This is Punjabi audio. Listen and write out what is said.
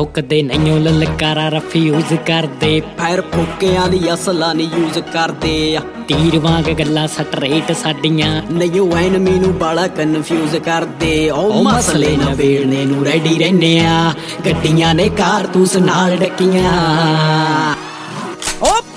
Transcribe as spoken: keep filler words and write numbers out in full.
ਠੋਕਦੇ ਨਹੀਂਓ ਲਲਕਾਰਾ ਰਫਿਊਜ਼ ਕਰਦੇ ਫਾਇਰ ਫੋਕਿਆਂ ਦੀ ਅਸਲਾਂ ਨੀ ਯੂਜ਼ ਕਰਦੇ ਆ ਤੀਰ ਵਾਂਗ ਗੱਲਾਂ ਸਟਰੇਟ ਸਾਡੀਆਂ ਨਹੀਂਓ ਐਨਮੀ ਨੂੰ ਬਾਲਾ ਕਨਫਿਊਜ਼ ਕਰਦੇ ਉਹ ਮਸਲੇ ਨਵੇੜਨੇ ਨੂੰ ਰੈਡੀ ਰਹਿੰਦੇ ਆ ਗੱਡੀਆਂ ਨੇ ਕਾਰਤੂਸ ਨਾਲ ਡੱਕੀਆਂ। ਓ